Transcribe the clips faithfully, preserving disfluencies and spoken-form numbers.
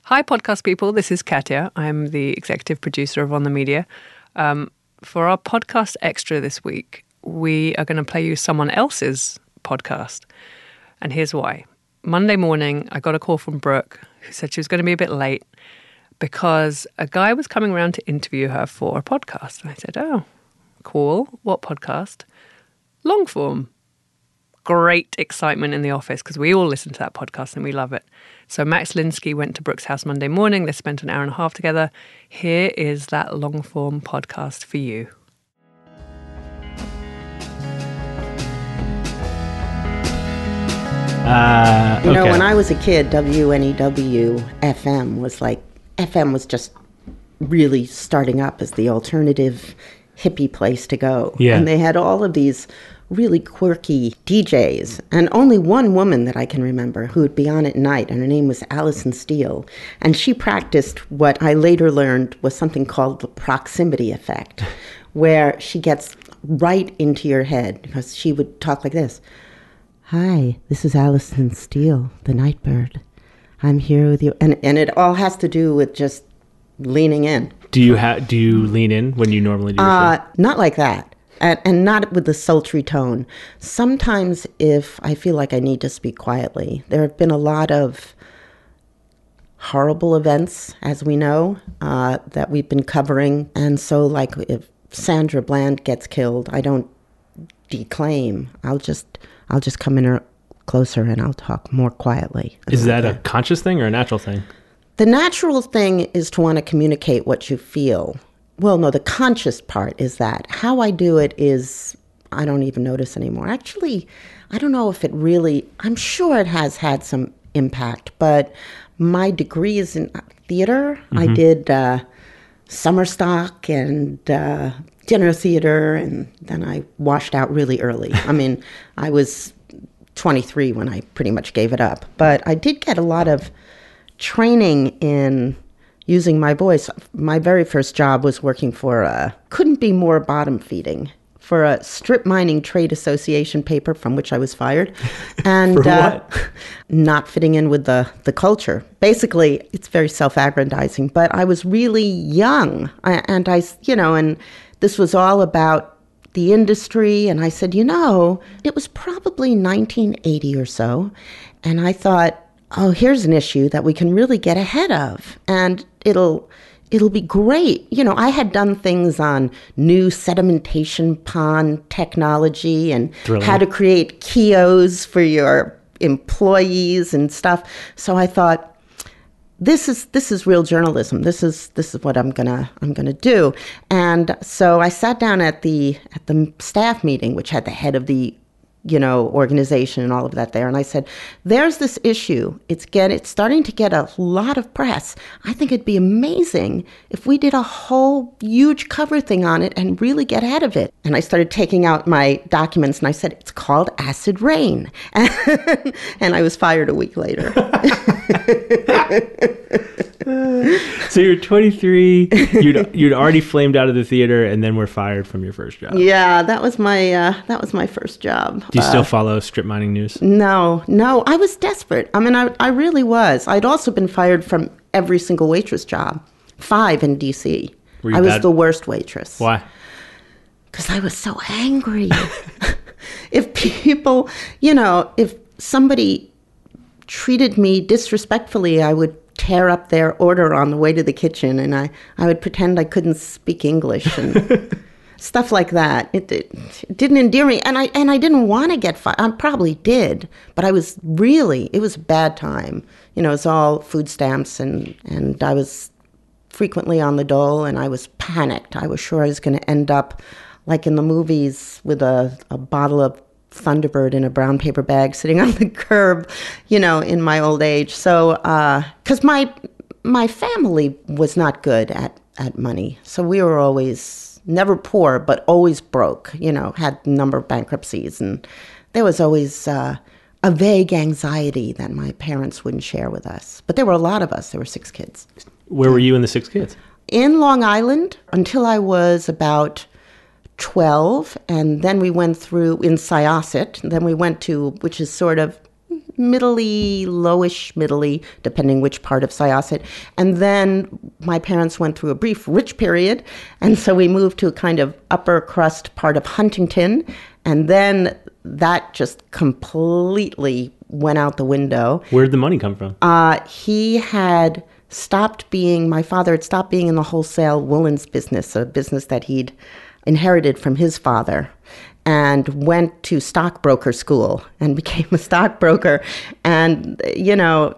Hi, podcast people. This is Katya. I'm the executive producer of On the Media. Um, for our podcast extra this week, we are going to play you someone else's podcast. And here's why. Monday morning, I got a call from Brooke, who said she was going to be a bit late because a guy was coming around to interview her for a podcast. And I said, oh, cool. What podcast? Longform. Great excitement in the office because we all listen to that podcast and we love it. So Max Linsky went to Brooke's house Monday morning. They spent an hour and a half together. Here is that Longform podcast for you. Uh, okay. You know, when I was a kid, W N E W F M was like, F M was just really starting up as the alternative hippie place to go. Yeah. And they had all of these really quirky D Js, and only one woman that I can remember who would be on at night, and her name was Alison Steele. And she practiced what I later learned was something called the proximity effect, where she gets right into your head, because she would talk like this. Hi, this is Alison Steele, the Nightbird. I'm here with you. And and it all has to do with just leaning in. Do you ha- do you lean in when you normally do your Uh, show? not like that. And, and not with the sultry tone. Sometimes if I feel like I need to speak quietly, there have been a lot of horrible events, as we know, uh, that we've been covering. And so, like, if Sandra Bland gets killed, I don't declaim. I'll just, I'll just come in her closer and I'll talk more quietly. Is that a conscious thing or a natural thing? The natural thing is to want to communicate what you feel. Well, no, the conscious part is that. How I do it is, I don't even notice anymore. Actually, I don't know if it really, I'm sure it has had some impact, but my degree is in theater. Mm-hmm. I did uh, summer stock and uh, dinner theater, and then I washed out really early. I mean, I was twenty-three when I pretty much gave it up. But I did get a lot of training in using my voice. My very first job was working for a, couldn't be more bottom feeding, for a strip mining trade association paper from which I was fired. And for what? Uh, not fitting in with the, the culture. Basically, it's very self-aggrandizing, but I was really young. I, and I, you know, and this was all about the industry. And I said, you know, it was probably nineteen eighty or so. And I thought, oh, here's an issue that we can really get ahead of, and it'll it'll be great. You know, I had done things on new sedimentation pond technology and Thrilling. How to create kiosks for your employees and stuff. So I thought, this is this is real journalism. This is this is what I'm gonna I'm gonna do. And so I sat down at the at the staff meeting, which had the head of the you know, organization and all of that there. And I said, there's this issue. It's get it's starting to get a lot of press. I think it'd be amazing if we did a whole huge cover thing on it and really get ahead of it. And I started taking out my documents and I said, it's called Acid Rain. And I was fired a week later. So you're twenty-three, you'd you'd already flamed out of the theater, and then were fired from your first job. Yeah, that was my uh, that was my first job. Do you still uh, follow strip mining news? No, no, I was desperate. I mean, I I really was. I'd also been fired from every single waitress job, five in D C. Were you I was bad? the worst waitress. Why? Because I was so angry. If people, you know, if somebody treated me disrespectfully, I would tear up their order on the way to the kitchen, and I, I would pretend I couldn't speak English and stuff like that. It, it, it didn't endear me, and I and I didn't want to get fired. I probably did, but I was really, it was a bad time. You know, it was all food stamps, and, and I was frequently on the dole, and I was panicked. I was sure I was going to end up like in the movies with a, a bottle of Thunderbird in a brown paper bag sitting on the curb, you know, in my old age. So, because uh, my my family was not good at, at money. So we were always, never poor, but always broke, you know, had a number of bankruptcies. And there was always uh, a vague anxiety that my parents wouldn't share with us. But there were a lot of us. There were six kids. Where were you and the six kids? In Long Island until I was about twelve, and then we went through in Syosset, and then we went to, which is sort of middly, lowish, middly, depending which part of Syosset. And then my parents went through a brief rich period, and so we moved to a kind of upper crust part of Huntington, and then that just completely went out the window. Where'd the money come from? Uh, he had stopped being, my father had stopped being in the wholesale woolens business, a business that he'd inherited from his father, and went to stockbroker school and became a stockbroker. And, you know,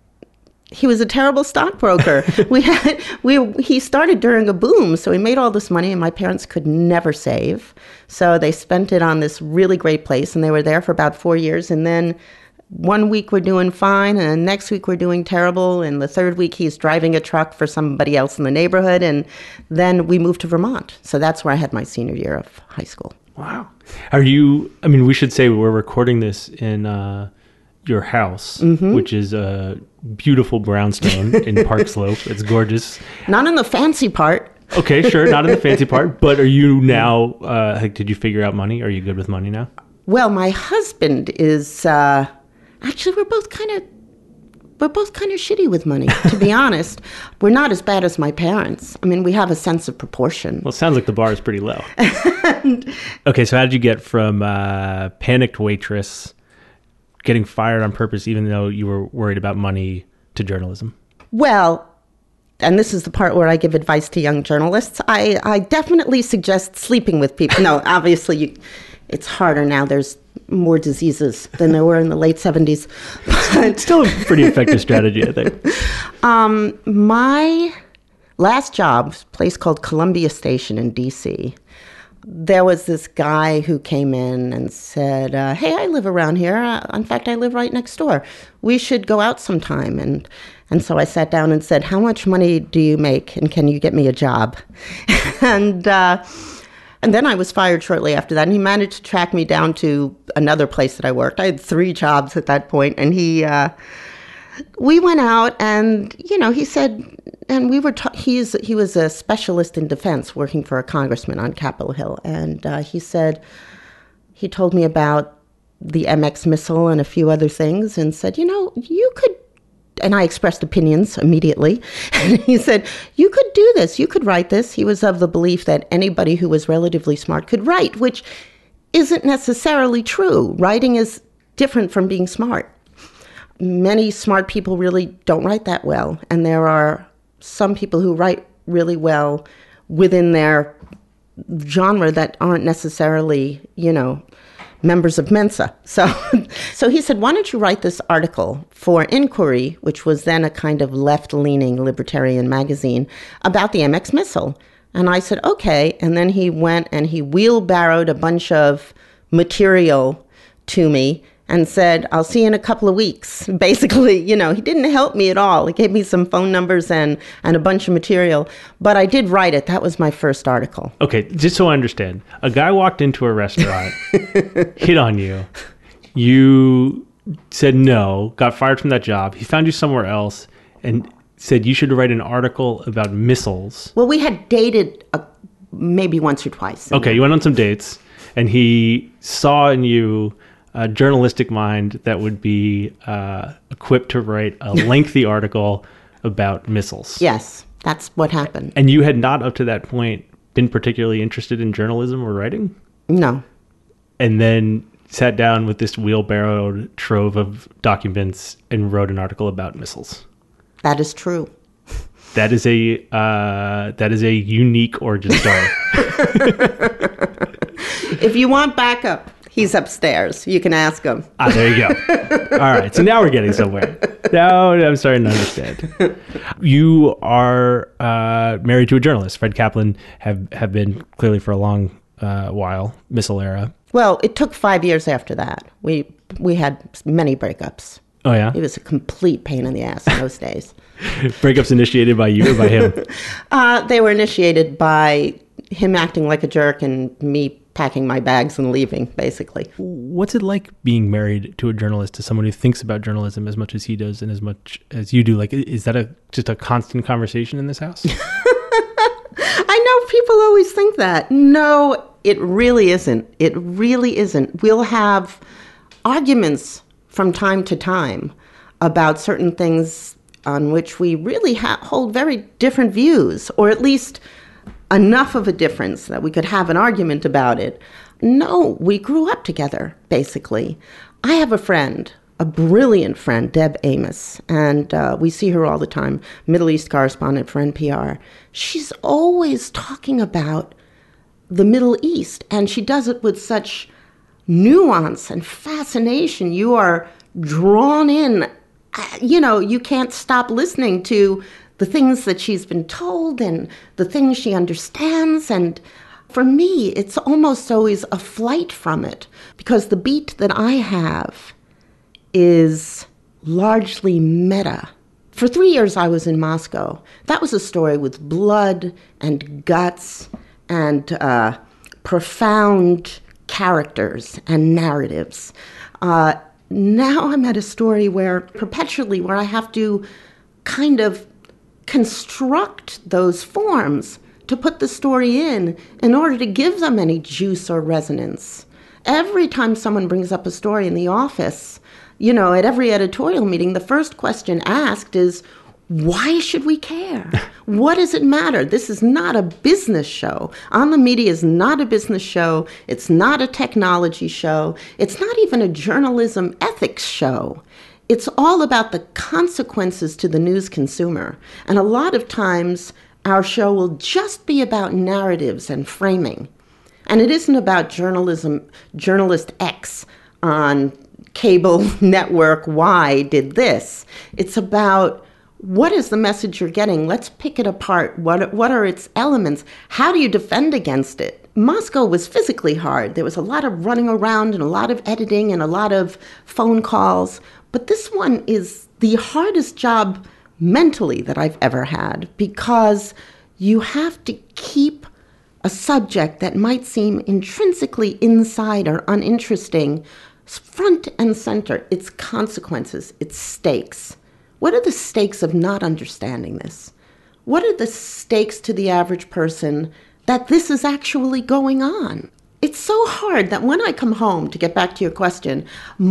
he was a terrible stockbroker. we had we he started during a boom, so he made all this money, and my parents could never save. So they spent it on this really great place, and they were there for about four years. And then one week we're doing fine, and the next week we're doing terrible, and the third week he's driving a truck for somebody else in the neighborhood, and then we moved to Vermont. So that's where I had my senior year of high school. Wow. Are you, I mean, we should say we're recording this in uh, your house, mm-hmm. which is a beautiful brownstone in Park Slope. It's gorgeous. Not in the fancy part. Okay, sure. Not in the fancy part. But are you now, uh, like, did you figure out money? Are you good with money now? Well, my husband is, uh, actually, we're both kind of, we're both kind of shitty with money, to be honest. We're not as bad as my parents. I mean, we have a sense of proportion. Well, it sounds like the bar is pretty low. and, okay, so how did you get from uh, panicked waitress, getting fired on purpose, even though you were worried about money, to journalism? Well, and this is the part where I give advice to young journalists. I, I definitely suggest sleeping with people. No, obviously, you, it's harder now. There's more diseases than there were in the late seventies. But still a pretty effective strategy, I think. Um, my last job was a place called Columbia Station in D C There was this guy who came in and said, uh, hey, I live around here. Uh, in fact, I live right next door. We should go out sometime. And and so I sat down and said, how much money do you make, and can you get me a job? and uh, and then I was fired shortly after that, and he managed to track me down to another place that I worked. I had three jobs at that point, and he, uh, we went out, and, you know, he said, and we were, ta- he's, he was a specialist in defense working for a congressman on Capitol Hill, and uh, he said, he told me about the M X missile and a few other things, and said, you know, you could, and I expressed opinions immediately. And he said, you could do this. You could write this. He was of the belief that anybody who was relatively smart could write, which isn't necessarily true. Writing is different from being smart. Many smart people really don't write that well. And there are some people who write really well within their genre that aren't necessarily, you know, members of Mensa. So so he said, why don't you write this article for Inquiry, which was then a kind of left-leaning libertarian magazine, about the M X missile? And I said, okay. And then he went and he wheelbarrowed a bunch of material to me and said, I'll see you in a couple of weeks. Basically, you know, he didn't help me at all. He gave me some phone numbers and, and a bunch of material. But I did write it. That was my first article. Okay, just so I understand. A guy walked into a restaurant, hit on you. You said no, got fired from that job. He found you somewhere else and said you should write an article about missiles. Well, we had dated uh, maybe once or twice. Okay, you went on some dates, and he saw in you a journalistic mind that would be uh, equipped to write a lengthy article about missiles. Yes, that's what happened. And you had not up to that point been particularly interested in journalism or writing? No. And then sat down with this wheelbarrowed trove of documents and wrote an article about missiles. That is true. That is a uh, that is a unique origin story. If you want backup, he's upstairs. You can ask him. Ah, there you go. All right. So now we're getting somewhere. Now I'm starting to understand. You are uh, married to a journalist. Fred Kaplan have, have been clearly for a long uh, while, missile era. Well, it took five years after that. We we had many breakups. Oh, yeah? It was a complete pain in the ass in those days. Breakups initiated by you or by him? uh, they were initiated by him acting like a jerk and me packing my bags and leaving, basically. What's it like being married to a journalist, to someone who thinks about journalism as much as he does and as much as you do? Like, is that a just a constant conversation in this house? I know people always think that. No, it really isn't. It really isn't. We'll have arguments from time to time about certain things on which we really ha- hold very different views, or at least enough of a difference that we could have an argument about it. No, we grew up together, basically. I have a friend, a brilliant friend, Deb Amos, and uh, we see her all the time, Middle East correspondent for N P R. She's always talking about the Middle East, and she does it with such nuance and fascination. You are drawn in. You know, you can't stop listening to the things that she's been told and the things she understands. And for me, it's almost always a flight from it, because the beat that I have is largely meta. For three years, I was in Moscow. That was a story with blood and guts and uh, profound characters and narratives. Uh, now I'm at a story where perpetually where I have to kind of construct those forms to put the story in in order to give them any juice or resonance. Every time someone brings up a story in the office, you know, at every editorial meeting, the first question asked is, why should we care? What does it matter? This is not a business show. On the Media is not a business show. It's not a technology show. It's not even a journalism ethics show. It's all about the consequences to the news consumer. And a lot of times, our show will just be about narratives and framing. And it isn't about journalism, journalist X on cable network Y did this. It's about, what is the message you're getting? Let's pick it apart. What, what are its elements? How do you defend against it? Moscow was physically hard. There was a lot of running around and a lot of editing and a lot of phone calls. But this one is the hardest job mentally that I've ever had, because you have to keep a subject that might seem intrinsically inside or uninteresting front and center. Its consequences, its stakes. What are the stakes of not understanding this? What are the stakes to the average person that this is actually going on? It's so hard that when I come home, to get back to your question,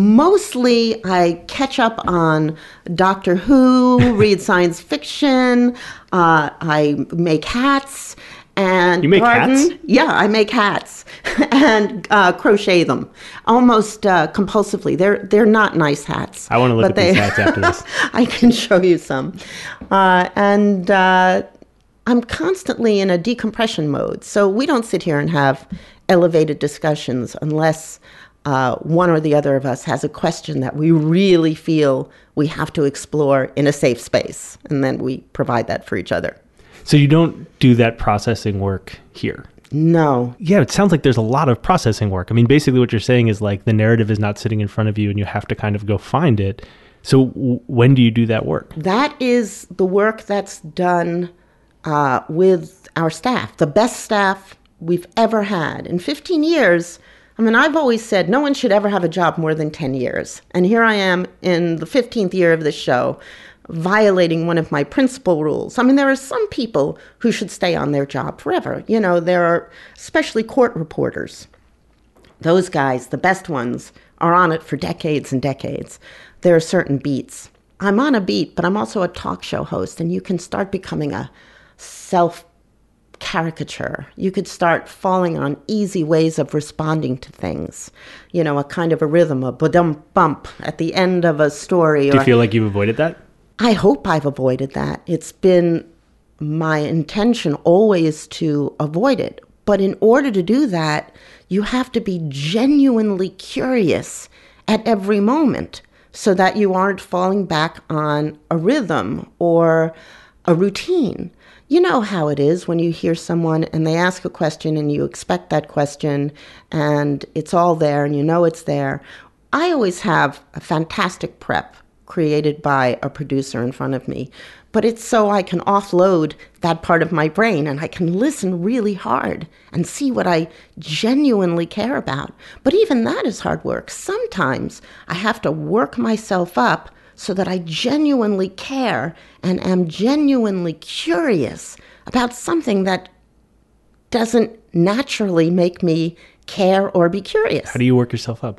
mostly I catch up on Doctor Who, read science fiction, uh, I make hats, and you make garden. hats? Yeah, I make hats and uh, crochet them almost uh, compulsively. They're they're not nice hats. I want to look at they, these hats after this. I can show you some, uh, and uh, I'm constantly in a decompression mode. So we don't sit here and have elevated discussions unless uh, one or the other of us has a question that we really feel we have to explore in a safe space, and then we provide that for each other. So you don't do that processing work here? No. Yeah, it sounds like there's a lot of processing work. I mean, basically what you're saying is like the narrative is not sitting in front of you and you have to kind of go find it. So w- when do you do that work? That is the work that's done uh, with our staff, the best staff we've ever had. In fifteen years, I mean, I've always said no one should ever have a job more than ten years. And here I am in the fifteenth year of this show, violating one of my principal rules. I mean, there are some people who should stay on their job forever. You know, there are especially court reporters. Those guys, the best ones, are on it for decades and decades. There are certain beats. I'm on a beat, but I'm also a talk show host, and you can start becoming a self-caricature. You could start falling on easy ways of responding to things. You know, a kind of a rhythm, a ba-dum bump at the end of a story. Do you or, feel like you've avoided that? I hope I've avoided that. It's been my intention always to avoid it. But in order to do that, you have to be genuinely curious at every moment so that you aren't falling back on a rhythm or a routine. You know how it is when you hear someone and they ask a question and you expect that question and it's all there and you know it's there. I always have a fantastic prep created by a producer in front of me, but it's so I can offload that part of my brain and I can listen really hard and see what I genuinely care about. But even that is hard work. Sometimes I have to work myself up so that I genuinely care and am genuinely curious about something that doesn't naturally make me care or be curious. How do you work yourself up?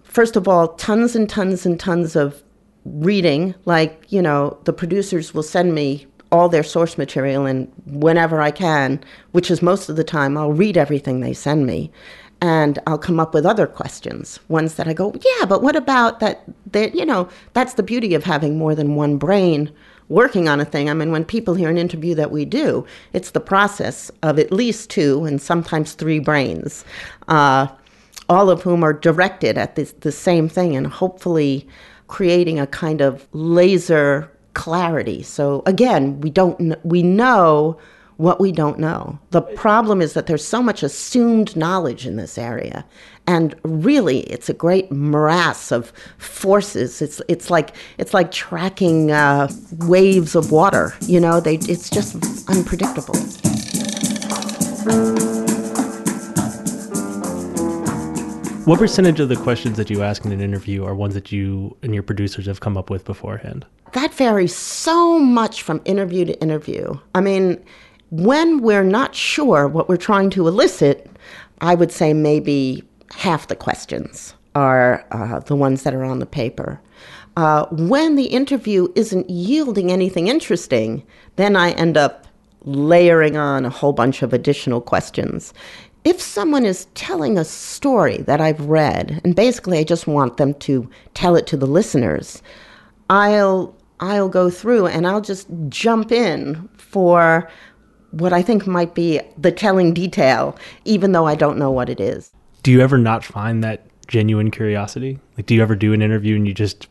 first of all, tons and tons and tons of reading. Like, you know, the producers will send me all their source material, and whenever I can, which is most of the time, I'll read everything they send me. And I'll come up with other questions, ones that I go, yeah, but what about that? That, you know, that's the beauty of having more than one brain working on a thing. I mean, when people hear an interview that we do, it's the process of at least two and sometimes three brains, uh, all of whom are directed at this, the same thing and hopefully creating a kind of laser clarity. So again, we don't, we know what we don't know. The problem is that there's so much assumed knowledge in this area. And really, it's a great morass of forces. It's it's like it's like tracking uh, waves of water. You know, they it's just unpredictable. What percentage of the questions that you ask in an interview are ones that you and your producers have come up with beforehand? That varies so much from interview to interview. I mean, when we're not sure what we're trying to elicit, I would say maybe half the questions are uh, the ones that are on the paper. Uh, when the interview isn't yielding anything interesting, then I end up layering on a whole bunch of additional questions. If someone is telling a story that I've read, and basically I just want them to tell it to the listeners, I'll I'll go through and I'll just jump in for what I think might be the telling detail, even though I don't know what it is. Do you ever not find that genuine curiosity? Like, do you ever do an interview and you just,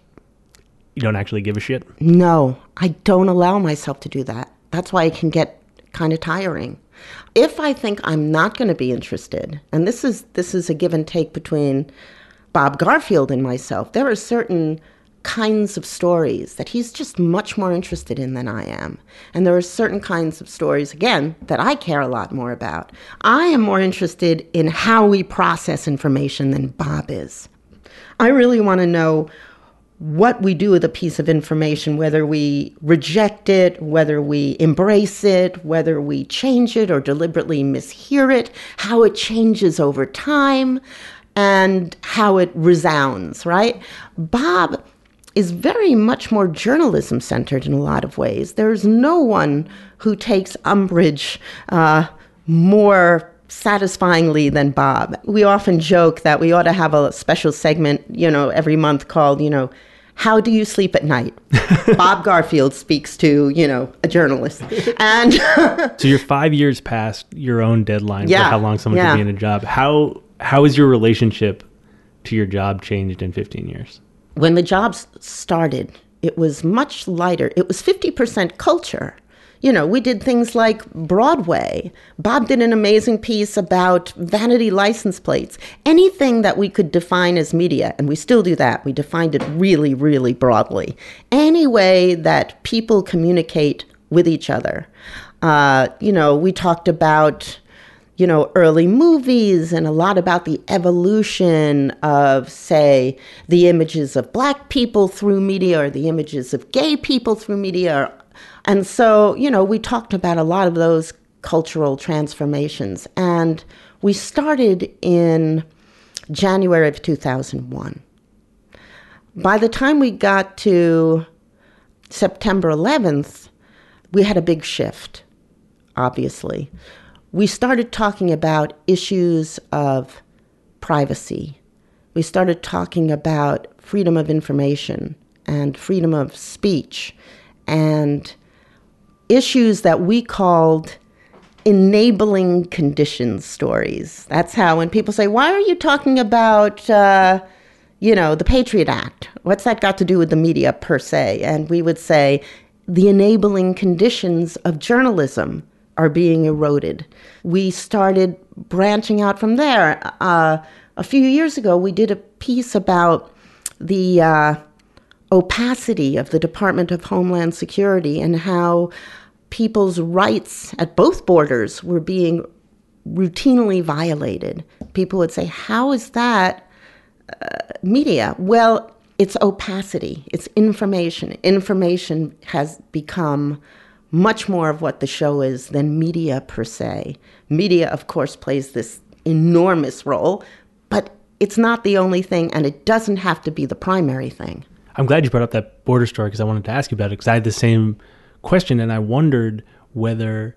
you don't actually give a shit? No, I don't allow myself to do that. That's why it can get kind of tiring. If I think I'm not going to be interested, and this is this is a give and take between Bob Garfield and myself, there are certain kinds of stories that he's just much more interested in than I am. And there are certain kinds of stories, again, that I care a lot more about. I am more interested in how we process information than Bob is. I really want to know what we do with a piece of information, whether we reject it, whether we embrace it, whether we change it or deliberately mishear it, how it changes over time, and how it resounds, right? Bob is very much more journalism-centered in a lot of ways. There's no one who takes umbrage uh, more satisfyingly than Bob. We often joke that we ought to have a special segment, you know, every month called, you know, How Do You Sleep at Night? Bob Garfield speaks to, you know, a journalist. And so you're five years past your own deadline yeah, for how long someone yeah. can be in a job. How how has your relationship to your job changed in fifteen years? When the job started, it was much lighter. It was fifty percent culture. You know, we did things like Broadway. Bob did an amazing piece about vanity license plates. Anything that we could define as media, and we still do that. We defined it really, really broadly. Any way that people communicate with each other. Uh, you know, we talked about, you know, early movies and a lot about the evolution of, say, the images of Black people through media or the images of gay people through media. And so, you know, we talked about a lot of those cultural transformations. And we started in January of two thousand one. By the time we got to September eleventh, we had a big shift, obviously. We started talking about issues of privacy. We started talking about freedom of information and freedom of speech and issues that we called enabling conditions stories. That's how when people say, why are you talking about, uh, you know, the Patriot Act? What's that got to do with the media per se? And we would say, the enabling conditions of journalism are being eroded. We started branching out from there. Uh, a few years ago, we did a piece about the uh, opacity of the Department of Homeland Security and how people's rights at both borders were being routinely violated. People would say, how is that uh, media? Well, it's opacity. It's information. Information has become much more of what the show is than media per se. Media, of course, plays this enormous role, but it's not the only thing, and it doesn't have to be the primary thing. I'm glad you brought up that border story because I wanted to ask you about it because I had the same question and I wondered whether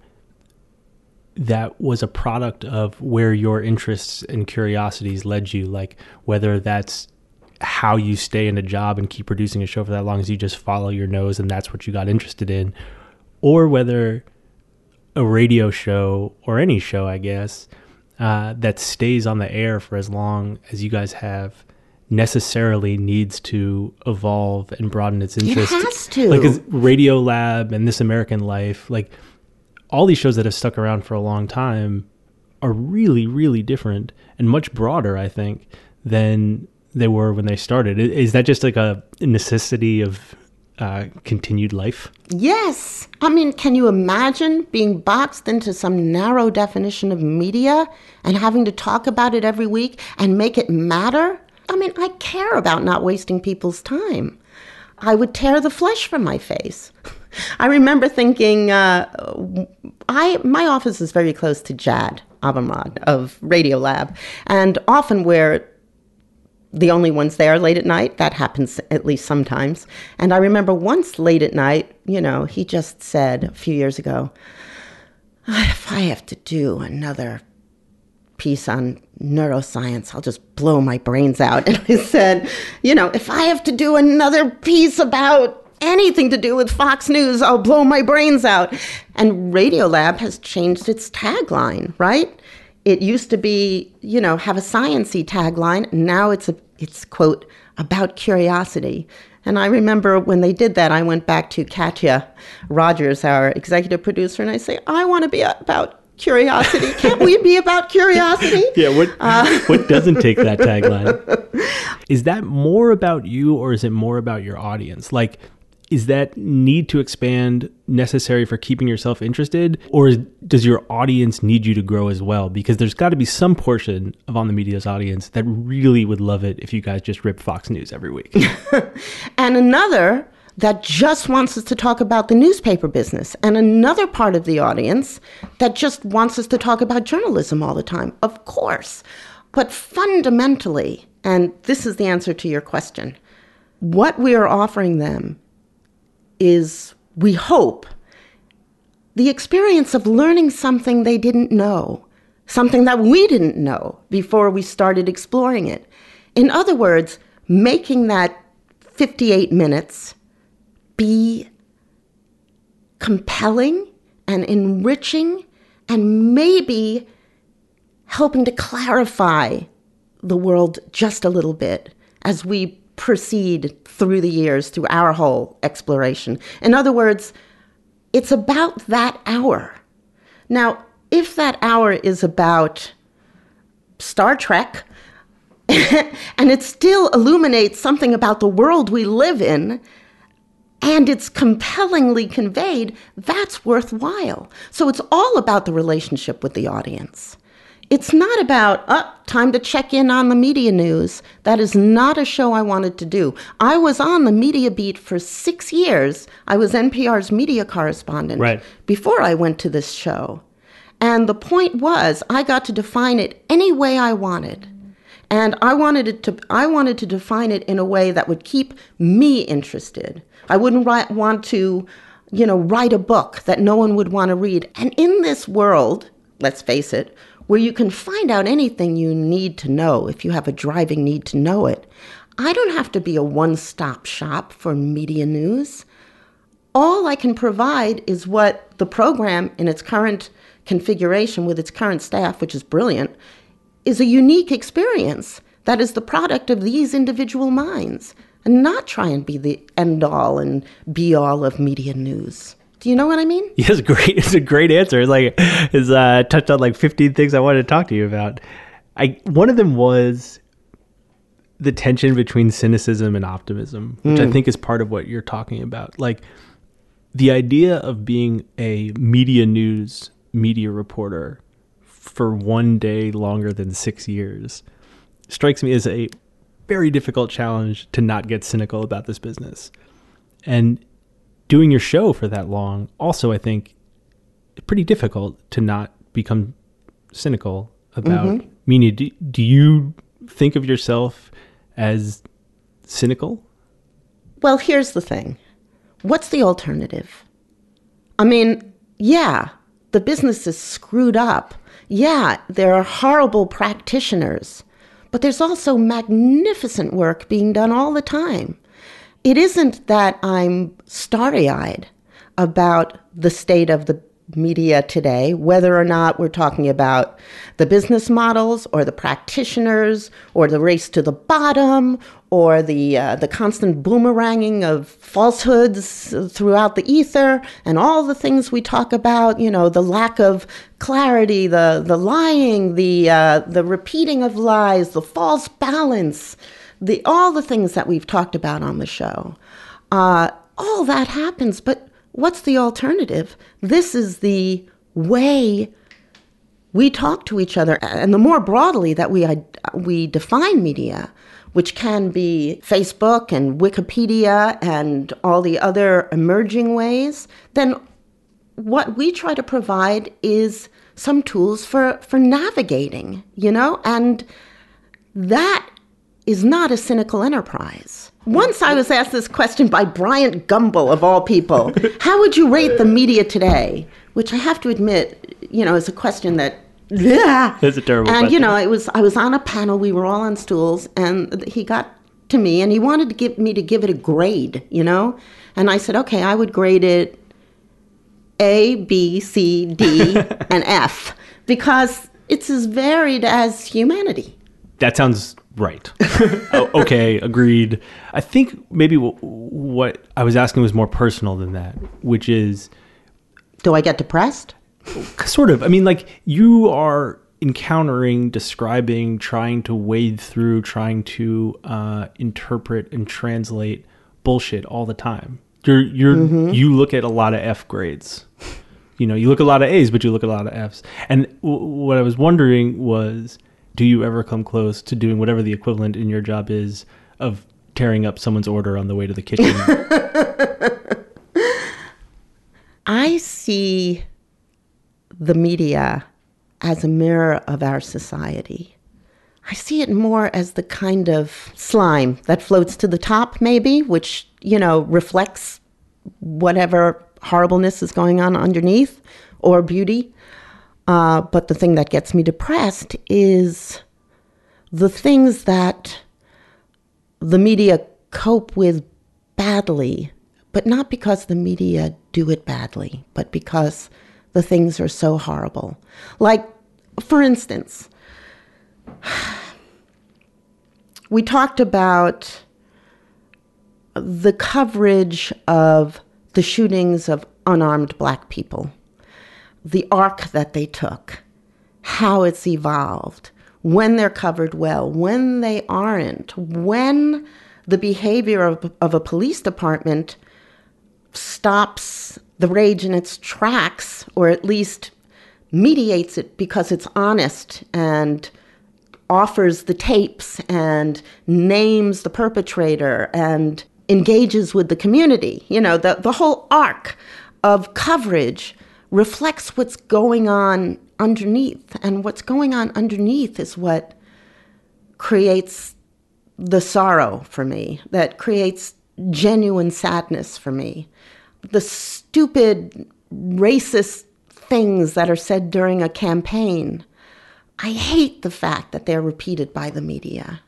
that was a product of where your interests and curiosities led you, like whether that's how you stay in a job and keep producing a show for that long as you just follow your nose and that's what you got interested in, or whether a radio show or any show, I guess, uh, that stays on the air for as long as you guys have necessarily needs to evolve and broaden its interest. It has to. Like Radio Lab and This American Life, like all these shows that have stuck around for a long time are really, really different and much broader, I think, than they were when they started. Is that just like a necessity of uh, continued life? Yes. I mean, can you imagine being boxed into some narrow definition of media and having to talk about it every week and make it matter? I mean, I care about not wasting people's time. I would tear the flesh from my face. I remember thinking, uh, I my office is very close to Jad Abumrad of Radio Lab, and often we're the only ones there late at night. That happens at least sometimes. And I remember once late at night, you know, he just said a few years ago, if I have to do another piece on neuroscience, I'll just blow my brains out. And I said, you know, if I have to do another piece about anything to do with Fox News, I'll blow my brains out. And Radiolab has changed its tagline, right? It used to be, you know, have a science-y tagline. Now it's, a, it's, quote, about curiosity. And I remember when they did that, I went back to Katya Rogers, our executive producer, and I say, I want to be about curiosity. Can't we be about curiosity? Yeah, what uh, what doesn't take that tagline? Is that more about you or is it more about your audience? Like, is that need to expand necessary for keeping yourself interested, or is, does your audience need you to grow as well? Because there's got to be some portion of On the Media's audience that really would love it if you guys just rip Fox News every week. And another that just wants us to talk about the newspaper business, and another part of the audience that just wants us to talk about journalism all the time, of course. But fundamentally, and this is the answer to your question, what we are offering them is, we hope, the experience of learning something they didn't know, something that we didn't know before we started exploring it. In other words, making that fifty-eight minutes be compelling and enriching and maybe helping to clarify the world just a little bit as we proceed through the years, through our whole exploration. In other words, it's about that hour. Now, if that hour is about Star Trek, and it still illuminates something about the world we live in, and it's compellingly conveyed, that's worthwhile. So it's all about the relationship with the audience. It's not about, oh, time to check in on the media news. That is not a show I wanted to do. I was on the media beat for six years. I was N P R's media correspondent right. before I went to this show. And the point was, I got to define it any way I wanted. And I wanted it to I wanted to define it in a way that would keep me interested. I wouldn't write, want to, you know, write a book that no one would want to read. And in this world, let's face it, where you can find out anything you need to know if you have a driving need to know it, I don't have to be a one-stop shop for media news. All I can provide is what the program in its current configuration with its current staff, which is brilliant, is a unique experience that is the product of these individual minds, and not try and be the end-all and be-all of media news. Do you know what I mean? Yes, great. It's a great answer. It's like it's uh, touched on like fifteen things I wanted to talk to you about. I one of them was the tension between cynicism and optimism, which mm. I think is part of what you're talking about. Like the idea of being a media news media reporter for one day longer than six years strikes me as a very difficult challenge to not get cynical about this business. And doing your show for that long, also, I think, pretty difficult to not become cynical about mm-hmm. media. Do, do you think of yourself as cynical? Well, here's the thing. What's the alternative? I mean, yeah, the business is screwed up. Yeah, there are horrible practitioners, but there's also magnificent work being done all the time. It isn't that I'm starry-eyed about the state of the media today, whether or not we're talking about the business models or the practitioners or the race to the bottom or the uh, the constant boomeranging of falsehoods throughout the ether and all the things we talk about, you know, the lack of clarity, the the lying, the uh, the repeating of lies, the false balance, the all the things that we've talked about on the show. Uh, all that happens, but what's the alternative? This is the way we talk to each other. And the more broadly that we we define media, which can be Facebook and Wikipedia and all the other emerging ways, then what we try to provide is some tools for, for navigating, you know? And that is not a cynical enterprise. Once I was asked this question by Bryant Gumbel, of all people, how would you rate the media today? Which I have to admit, you know, is a question that, yeah. That's a terrible and, question. you know, it was, I was on a panel, we were all on stools, and he got to me, and he wanted to give me to give it a grade, you know? And I said, okay, I would grade it A, B, C, D, and F, because it's as varied as humanity. That sounds right. Oh, okay, agreed. I think maybe w- what I was asking was more personal than that, which is... Do I get depressed? Sort of. I mean, like, you are encountering, describing, trying to wade through, trying to uh, interpret and translate bullshit all the time. You're, you're, mm-hmm. You look at a lot of F grades. You know, you look at a lot of A's, but you look at a lot of F's. And w- what I was wondering was... Do you ever come close to doing whatever the equivalent in your job is of tearing up someone's order on the way to the kitchen? I see the media as a mirror of our society. I see it more as the kind of slime that floats to the top, maybe, which, you know, reflects whatever horribleness is going on underneath, or beauty. Uh, but the thing that gets me depressed is the things that the media cope with badly, but not because the media do it badly, but because the things are so horrible. Like, for instance, we talked about the coverage of the shootings of unarmed Black people. The arc that they took, how it's evolved, when they're covered well, when they aren't, when the behavior of, of a police department stops the rage in its tracks, or at least mediates it because it's honest and offers the tapes and names the perpetrator and engages with the community. You know, the, the whole arc of coverage reflects what's going on underneath. And what's going on underneath is what creates the sorrow for me, that creates genuine sadness for me. The stupid, racist things that are said during a campaign, I hate the fact that they're repeated by the media.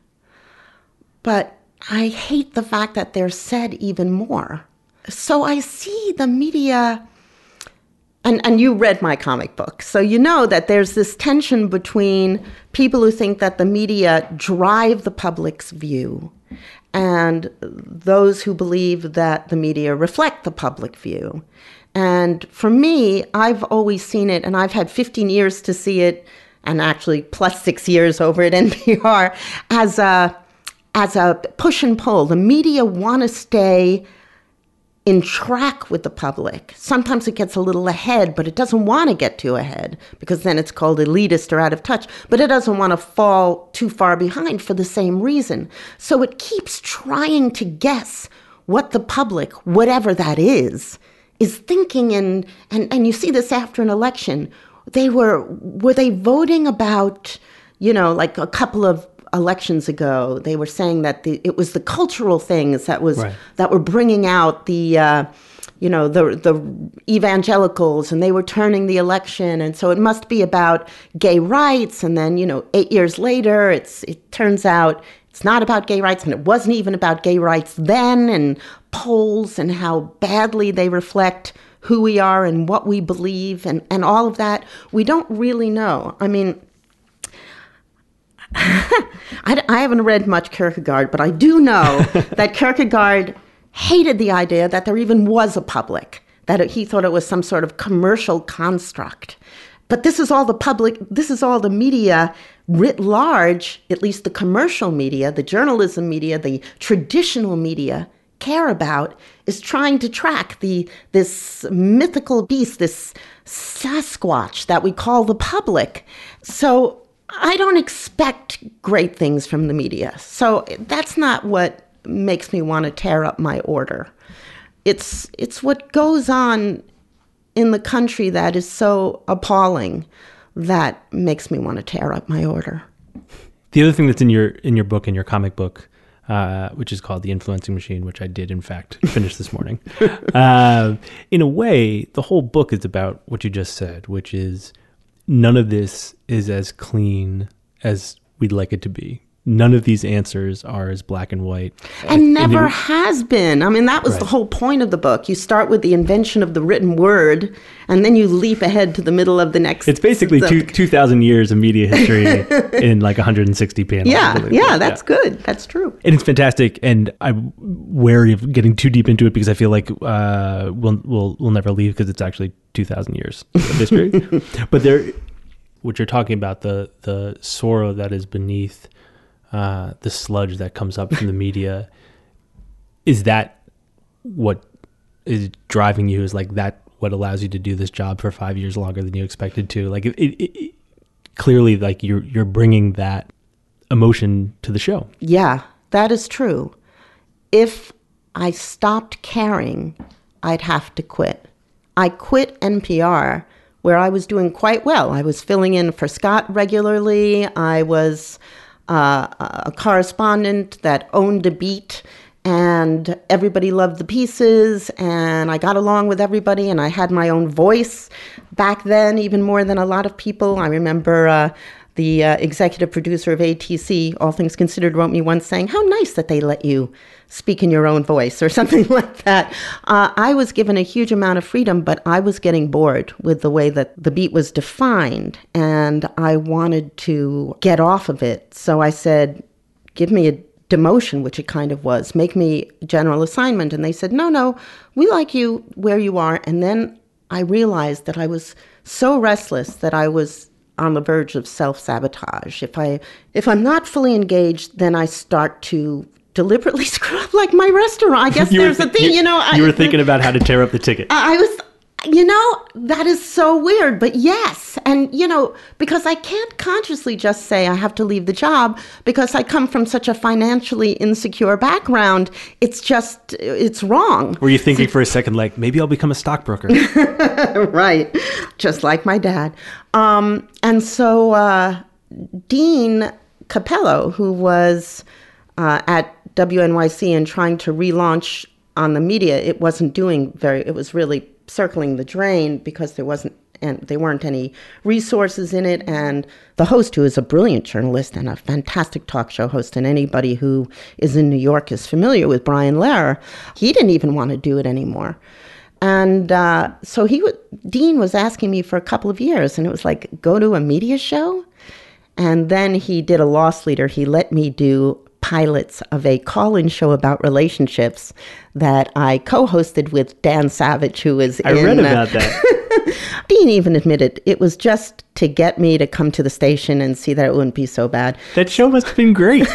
But I hate the fact that they're said even more. So I see the media... And and you read my comic book, so you know that there's this tension between people who think that the media drive the public's view and those who believe that the media reflect the public view. And for me, I've always seen it, and I've had fifteen years to see it, and actually plus six years over at N P R, as a, as a push and pull. The media want to stay in track with the public. Sometimes it gets a little ahead, but it doesn't want to get too ahead because then it's called elitist or out of touch. But it doesn't want to fall too far behind for the same reason. So it keeps trying to guess what the public, whatever that is, is thinking. And, and, and you see this after an election. They were, were they voting about, you know, like a couple of elections ago, they were saying that the, it was the cultural things that was Right. that were bringing out the, uh, you know, the the evangelicals, and they were turning the election, and so it must be about gay rights. And then, you know, eight years later, it's it turns out it's not about gay rights, and it wasn't even about gay rights then. And polls and how badly they reflect who we are and what we believe, and, and all of that, we don't really know. I mean, I, I haven't read much Kierkegaard, but I do know that Kierkegaard hated the idea that there even was a public, that it, he thought it was some sort of commercial construct. But this is all the public, this is all the media writ large, at least the commercial media, the journalism media, the traditional media, care about, is trying to track the this mythical beast, this Sasquatch that we call the public. So I don't expect great things from the media. So that's not what makes me want to tear up my order. It's it's what goes on in the country that is so appalling that makes me want to tear up my order. The other thing that's in your in your book, in your comic book, uh, which is called The Influencing Machine, which I did, in fact, finish this morning. uh, in a way, the whole book is about what you just said, which is none of this is as clean as we'd like it to be. None of these answers are as black and white. And never and it, has been. I mean, that was right. the whole point of the book. You start with the invention of the written word, and then you leap ahead to the middle of the next. It's basically the, two, two thousand years of media history in like one hundred sixty panels. Yeah, yeah, that's yeah. good. That's true. And it's fantastic. And I'm wary of getting too deep into it because I feel like uh, we'll, we'll, we'll never leave because it's actually two thousand years of history. But there, what you're talking about, the the sorrow that is beneath Uh, the sludge that comes up from the media, is that what is driving you? Is like that what allows you to do this job for five years longer than you expected to? Like it, it, it, clearly, like you're you're bringing that emotion to the show. Yeah, that is true. If I stopped caring, I'd have to quit. I quit N P R, where I was doing quite well. I was filling in for Scott regularly. I was Uh, a correspondent that owned a beat, and everybody loved the pieces, and I got along with everybody, and I had my own voice back then, even more than a lot of people. I remember uh, the uh, executive producer of A T C, All Things Considered, wrote me once saying, "How nice that they let you speak in your own voice," or something like that. Uh, I was given a huge amount of freedom, but I was getting bored with the way that the beat was defined, and I wanted to get off of it. So I said, give me a demotion, which it kind of was. Make me general assignment. And they said, no, no, we like you where you are. And then I realized that I was so restless that I was on the verge of self-sabotage. If I, if I'm not fully engaged, then I start to deliberately screw up, like my restaurant. I guess there's th- a thing, you, you know. You I, were thinking about how to tear up the ticket. I was, you know, that is so weird, but yes. And, you know, because I can't consciously just say I have to leave the job because I come from such a financially insecure background. It's just, it's wrong. Were you thinking for a second, like, maybe I'll become a stockbroker? Right. Just like my dad. Um, and so uh, Dean Capello, who was uh, at W N Y C and trying to relaunch on the media, it wasn't doing very, it was really circling the drain because there wasn't, and there weren't any resources in it. And the host, who is a brilliant journalist and a fantastic talk show host, and anybody who is in New York is familiar with Brian Lehrer, he didn't even want to do it anymore. And uh, so he w- Dean was asking me for a couple of years, and it was like, go to a media show? And then he did a loss leader. He let me do pilots of a call-in show about relationships that I co-hosted with Dan Savage, who is I in... read about uh, that. Dean even admitted it was just to get me to come to the station and see that it wouldn't be so bad. That show must have been great.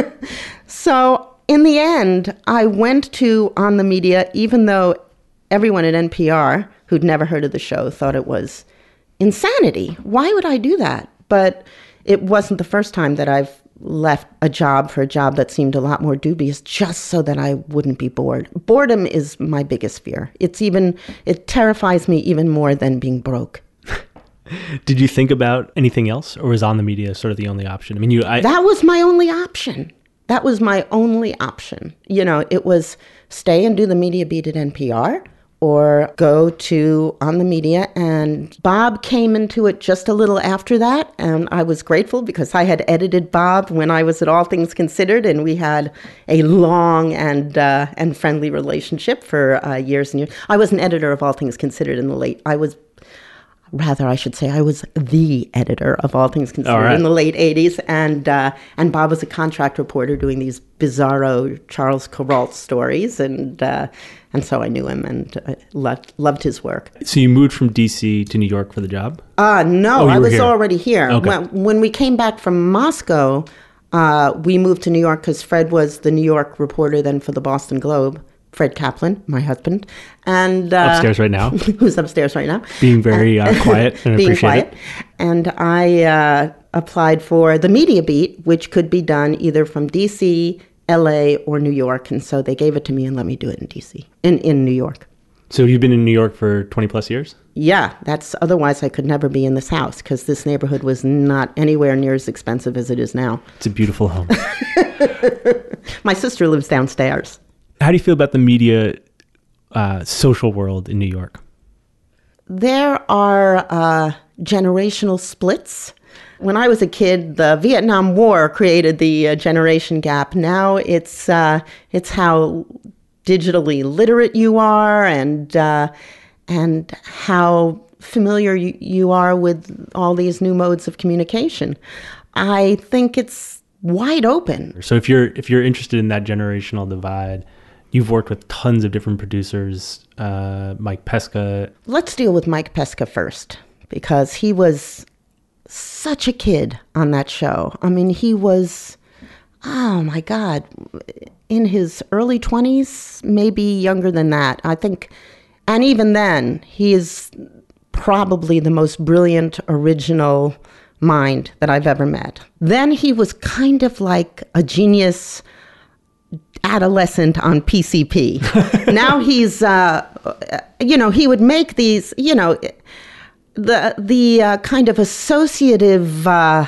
So in the end, I went to On the Media, even though everyone at N P R who'd never heard of the show thought it was insanity. Why would I do that? But it wasn't the first time that I've left a job for a job that seemed a lot more dubious just so that I wouldn't be bored. Boredom is my biggest fear. It's even, it terrifies me even more than being broke. Did you think about anything else, or was On the Media sort of the only option? I mean, you. I, that was my only option. That was my only option. You know, it was stay and do the media beat at N P R, or go to On the Media. And Bob came into it just a little after that, and I was grateful because I had edited Bob when I was at All Things Considered, and we had a long and uh, and friendly relationship for uh, years and years. I was an editor of All Things Considered in the late, I was, rather I should say, I was the editor of All Things Considered All right. in the late eighties, and uh, and Bob was a contract reporter doing these bizarro Charles Kuralt stories, and uh, and so I knew him and uh, loved, loved his work. So you moved from D C to New York for the job? Uh, no, Oh, you I were was here. already here. Okay. When, when we came back from Moscow, uh, we moved to New York because Fred was the New York reporter then for the Boston Globe. Fred Kaplan, my husband, and uh, Upstairs right now. who's upstairs right now, Being very uh, quiet and being appreciate quiet. it. And I uh, applied for the media beat, which could be done either from D C, L A, or New York, and so they gave it to me and let me do it in D C, in in New York. So you've been in New York for twenty plus years? Yeah, that's otherwise I could never be in this house because this neighborhood was not anywhere near as expensive as it is now. It's a beautiful home. My sister lives downstairs. How do you feel about the media uh, social world in New York? There are uh, generational splits. When I was a kid, the Vietnam War created the uh, generation gap. Now it's uh, it's how digitally literate you are, and uh, and how familiar you, you are with all these new modes of communication. I think it's wide open. So if you're if you're interested in that generational divide, you've worked with tons of different producers, uh, Mike Pesca. Let's deal with Mike Pesca first, because he was such a kid on that show. I mean, he was, oh my God, in his early twenties, maybe younger than that. I think, and even then, he is probably the most brilliant, original mind that I've ever met. Then he was kind of like a genius adolescent on P C P. Now he's, uh, you know, he would make these, you know, the the uh, kind of associative uh,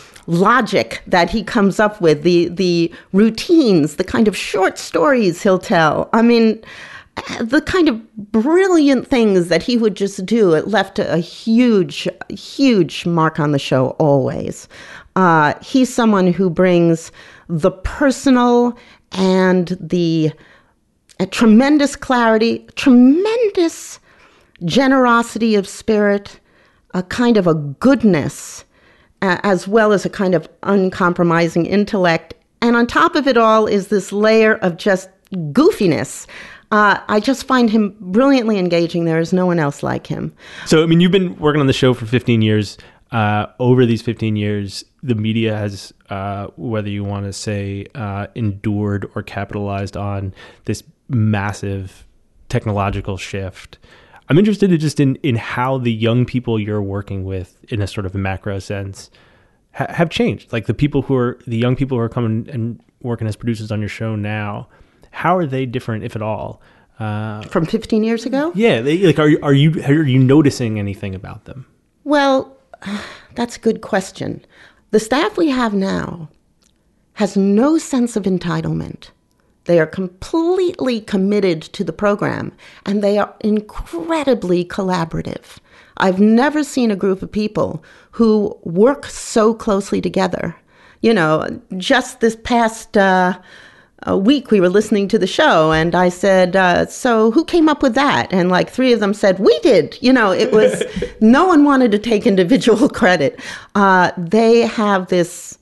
logic that he comes up with, the the routines, the kind of short stories he'll tell. I mean, the kind of brilliant things that he would just do. It left a, a huge, huge mark on the show always. Uh, he's someone who brings the personal and the a tremendous clarity, tremendous generosity of spirit, a kind of a goodness, uh, as well as a kind of uncompromising intellect. And on top of it all is this layer of just goofiness. Uh, I just find him brilliantly engaging. There is no one else like him. So, I mean, you've been working on the show for fifteen years. Uh, over these fifteen years, the media has, uh, whether you want to say uh, endured or capitalized on this massive technological shift. I'm interested in just in, in how the young people you're working with, in a sort of macro sense, ha- have changed. Like the people who are, the young people who are coming and working as producers on your show now, how are they different, if at all? Uh, From fifteen years ago? yeah, they, like are you are you are you noticing anything about them? Well, that's a good question. The staff we have now has no sense of entitlement. They are completely committed to the program, and they are incredibly collaborative. I've never seen a group of people who work so closely together. You know, just this past uh, a week we were listening to the show, and I said, uh, so who came up with that? And like three of them said, we did. You know, it was, no one wanted to take individual credit. Uh, they have this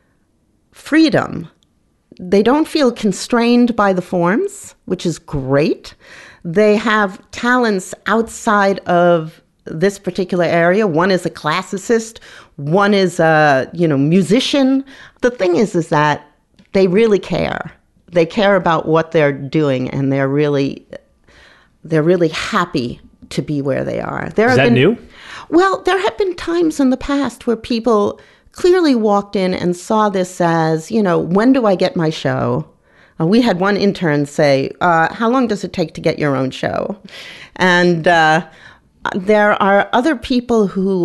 freedom. They don't feel constrained by the forms, which is great. They have talents outside of this particular area. One is a classicist. One is a, you know, musician. The thing is, is that they really care. They care about what they're doing, and they're really, they're really happy to be where they are. There Is have that been, new? Well, there have been times in the past where people clearly walked in and saw this as, you know, when do I get my show? Uh, we had one intern say, uh, how long does it take to get your own show? And uh, there are other people who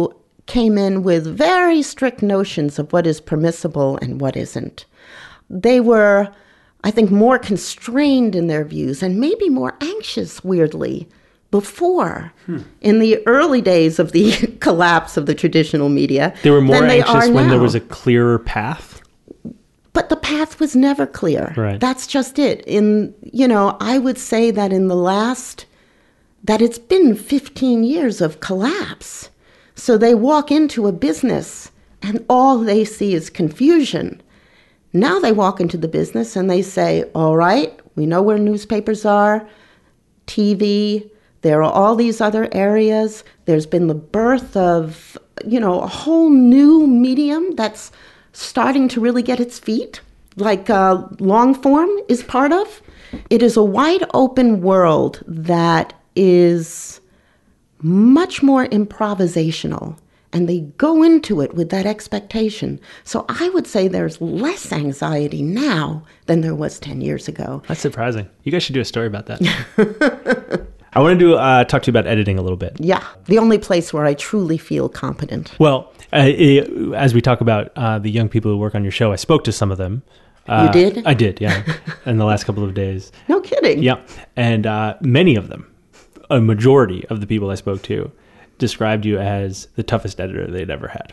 came in with very strict notions of what is permissible and what isn't. They were, I think, more constrained in their views and maybe more anxious, weirdly, before, hmm. in the early days of the collapse of the traditional media. They were more than they anxious are when now. there was a clearer path? But the path was never clear. Right. That's just it. In, you know, I would say that in the last, that it's been fifteen years of collapse. So they walk into a business and all they see is confusion. Now they walk into the business and they say, all right, we know where newspapers are, T V, there are all these other areas. There's been the birth of, you know, a whole new medium that's starting to really get its feet, like uh, long form is part of. It is a wide open world that is much more improvisational, and they go into it with that expectation. So I would say there's less anxiety now than there was ten years ago. That's surprising. You guys should do a story about that. I want to do uh, talk to you about editing a little bit. Yeah, the only place where I truly feel competent. Well, uh, it, as we talk about uh, the young people who work on your show, I spoke to some of them. Uh, you did? I did, yeah, in the last couple of days. No kidding. Yeah, and uh, many of them, a majority of the people I spoke to, described you as the toughest editor they'd ever had.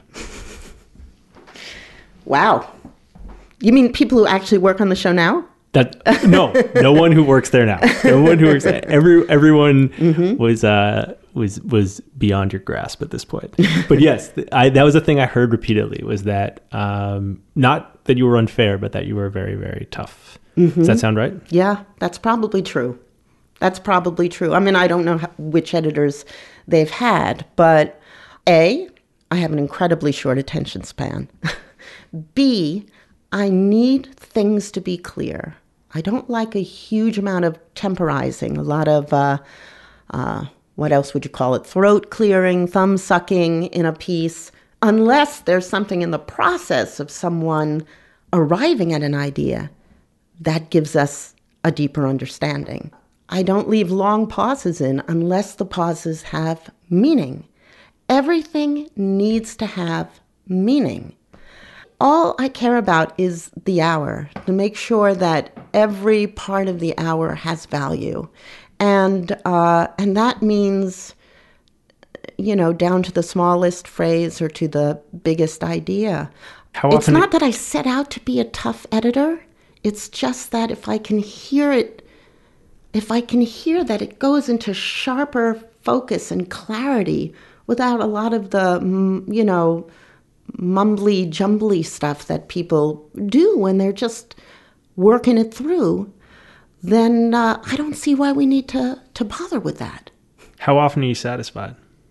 Wow. You mean people who actually work on the show now? That no, no one who works there now. No one who works there. Every everyone mm-hmm. was uh, was was beyond your grasp at this point. But yes, I, that was a thing I heard repeatedly. Was that um, not that you were unfair, but that you were very very tough. Mm-hmm. Does that sound right? Yeah, that's probably true. That's probably true. I mean, I don't know how, which editors they've had, but A, I have an incredibly short attention span. B, I need things to be clear. I don't like a huge amount of temporizing, a lot of, uh, uh, what else would you call it, throat clearing, thumb sucking in a piece, unless there's something in the process of someone arriving at an idea that gives us a deeper understanding. I don't leave long pauses in unless the pauses have meaning. Everything needs to have meaning. All I care about is the hour, to make sure that every part of the hour has value. And uh, and that means, you know, down to the smallest phrase or to the biggest idea. How often it's not that I set out to be a tough editor. It's just that if I can hear it, if I can hear that it goes into sharper focus and clarity without a lot of the, you know, mumbly jumbly stuff that people do when they're just working it through, then uh, I don't see why we need to, to bother with that. How often are you satisfied?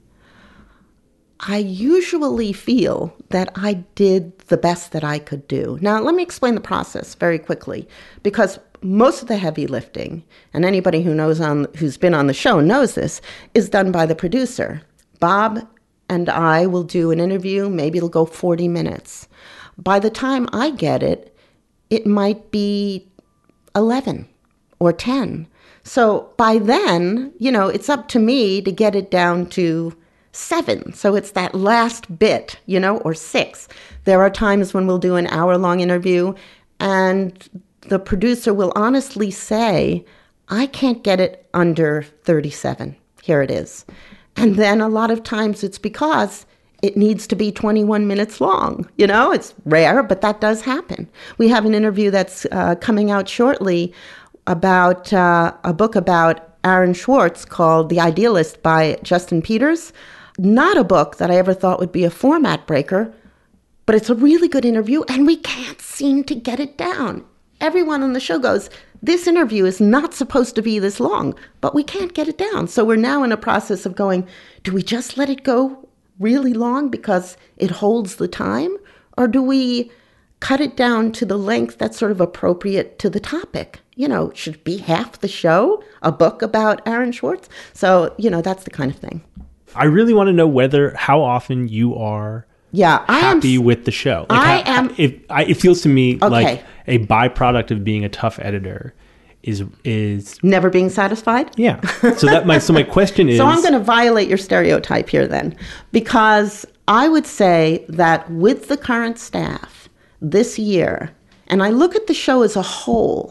I usually feel that I did the best that I could do. Now, let me explain the process very quickly, because most of the heavy lifting, and anybody who knows on who's been on the show knows this, is done by the producer. Bob and I will do an interview. Maybe it'll go forty minutes. By the time I get it, it might be eleven or ten. So by then, you know, it's up to me to get it down to seven. So it's that last bit, you know, or six. There are times when we'll do an hour-long interview and the producer will honestly say, I can't get it under thirty-seven. Here it is. And then a lot of times it's because it needs to be twenty-one minutes long. You know, it's rare, but that does happen. We have an interview that's uh, coming out shortly about uh, a book about Aaron Swartz called The Idealist by Justin Peters. Not a book that I ever thought would be a format breaker, but it's a really good interview, and we can't seem to get it down. Everyone on the show goes, this interview is not supposed to be this long, but we can't get it down. So we're now in a process of going, do we just let it go really long because it holds the time? Or do we cut it down to the length that's sort of appropriate to the topic? You know, should it be half the show, a book about Aaron Swartz? So, you know, that's the kind of thing. I really want to know whether, how often you are yeah, I happy am, with the show. Like I how, am. If, I, it feels to me okay. like a byproduct of being a tough editor is is never being satisfied. Yeah. So that my so my question is. So I'm going to violate your stereotype here then, because I would say that with the current staff this year, and I look at the show as a whole,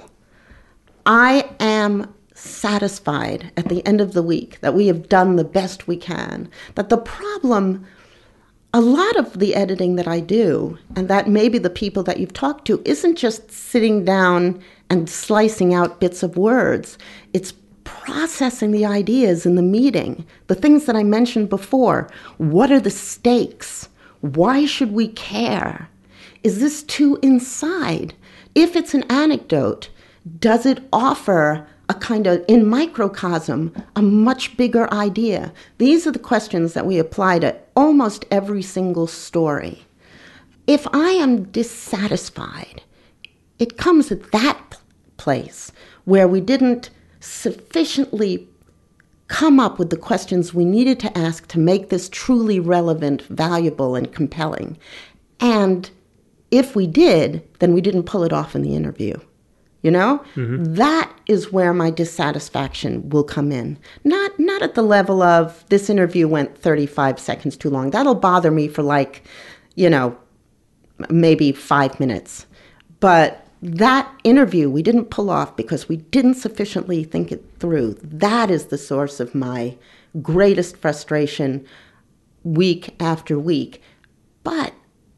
I am satisfied at the end of the week that we have done the best we can. That the problem, a lot of the editing that I do, and that maybe the people that you've talked to, isn't just sitting down and slicing out bits of words. It's processing the ideas in the meeting, the things that I mentioned before. What are the stakes? Why should we care? Is this too inside? If it's an anecdote, does it offer a kind of, in microcosm, a much bigger idea? These are the questions that we apply to almost every single story. If I am dissatisfied, it comes at that place where we didn't sufficiently come up with the questions we needed to ask to make this truly relevant, valuable, and compelling. And if we did, then we didn't pull it off in the interview. You know, mm-hmm. That is where my dissatisfaction will come in. Not not at the level of this interview went thirty-five seconds too long. That'll bother me for like, you know, maybe five minutes. But that interview we didn't pull off because we didn't sufficiently think it through. That is the source of my greatest frustration week after week. But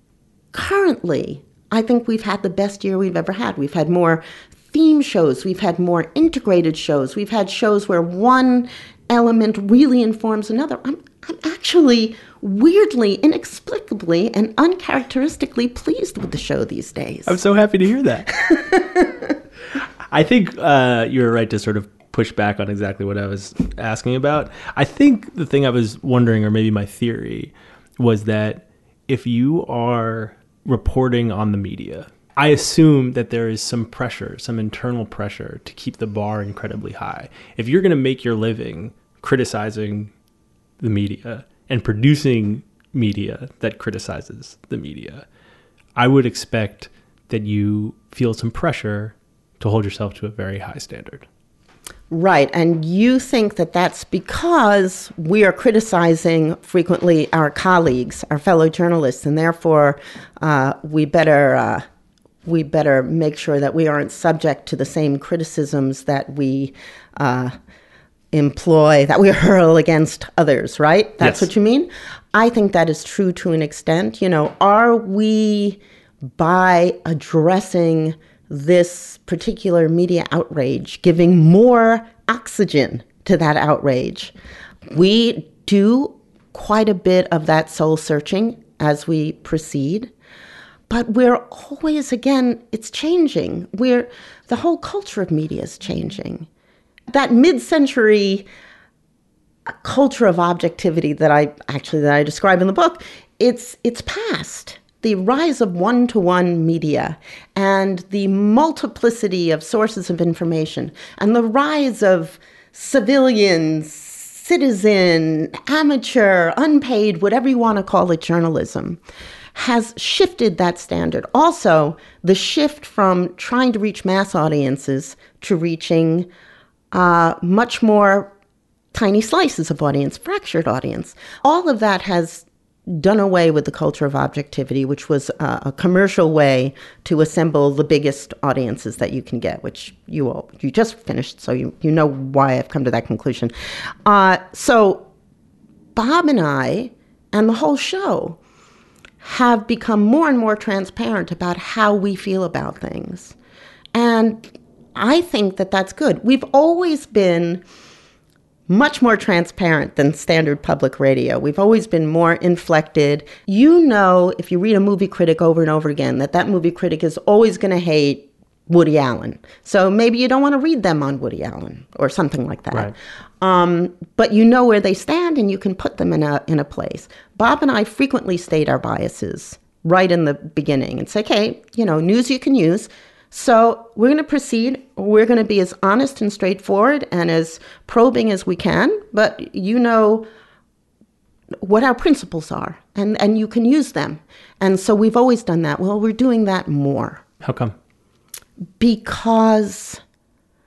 currently, I think we've had the best year we've ever had. We've had more theme shows. We've had more integrated shows. We've had shows where one element really informs another. I'm, I'm actually weirdly, inexplicably, and uncharacteristically pleased with the show these days. I'm so happy to hear that. I think uh, you were right to sort of push back on exactly what I was asking about. I think the thing I was wondering, or maybe my theory, was that if you are reporting on the media, I assume that there is some pressure, some internal pressure to keep the bar incredibly high. If you're going to make your living criticizing the media and producing media that criticizes the media, I would expect that you feel some pressure to hold yourself to a very high standard. Right. And you think that that's because we are criticizing frequently our colleagues, our fellow journalists, and therefore uh, we better uh, we better make sure that we aren't subject to the same criticisms that we uh, employ, that we hurl against others, right? That's yes. what you mean? I think that is true to an extent. You know, are we, by addressing this particular media outrage, giving more oxygen to that outrage? We do quite a bit of that soul searching as we proceed, but we're always, again, it's changing. We're, the whole culture of media is changing. That mid-century culture of objectivity that I actually that I describe in the book, it's it's past. The rise of one-to-one media and the multiplicity of sources of information and the rise of civilian, citizen, amateur, unpaid, whatever you want to call it, journalism, has shifted that standard. Also, the shift from trying to reach mass audiences to reaching uh, much more tiny slices of audience, fractured audience. All of that has done away with the culture of objectivity, which was uh, a commercial way to assemble the biggest audiences that you can get, which you all, you just finished, so you, you know why I've come to that conclusion. Uh, so Bob and I and the whole show have become more and more transparent about how we feel about things. And I think that that's good. We've always been much more transparent than standard public radio. We've always been more inflected. You know, if you read a movie critic over and over again, that that movie critic is always going to hate Woody Allen. So maybe you don't want to read them on Woody Allen or something like that. Right. Um, but you know where they stand and you can put them in a in a place. Bob and I frequently state our biases right in the beginning and say, okay, you know, news you can use. So we're going to proceed. We're going to be as honest and straightforward and as probing as we can, but you know what our principles are, and, and you can use them. And so we've always done that. Well, we're doing that more. How come? Because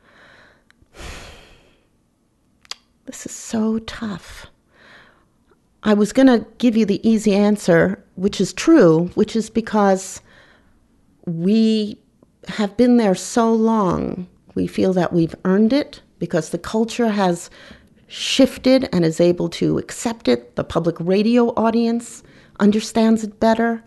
this is so tough. I was going to give you the easy answer, which is true, which is because we have been there so long. We feel that we've earned it because the culture has shifted and is able to accept it. The public radio audience understands it better.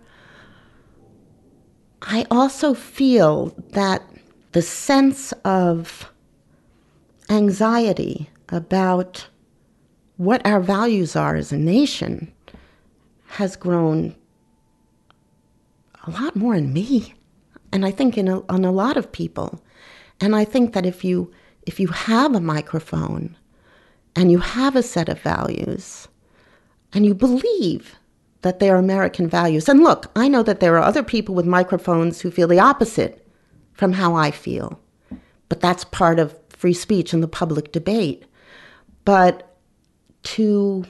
I also feel that the sense of anxiety about what our values are as a nation has grown a lot more in me, and I think in a, on a lot of people. And I think that if you if you have a microphone and you have a set of values and you believe that they are American values, and look, I know that there are other people with microphones who feel the opposite from how I feel, but that's part of free speech and the public debate. But to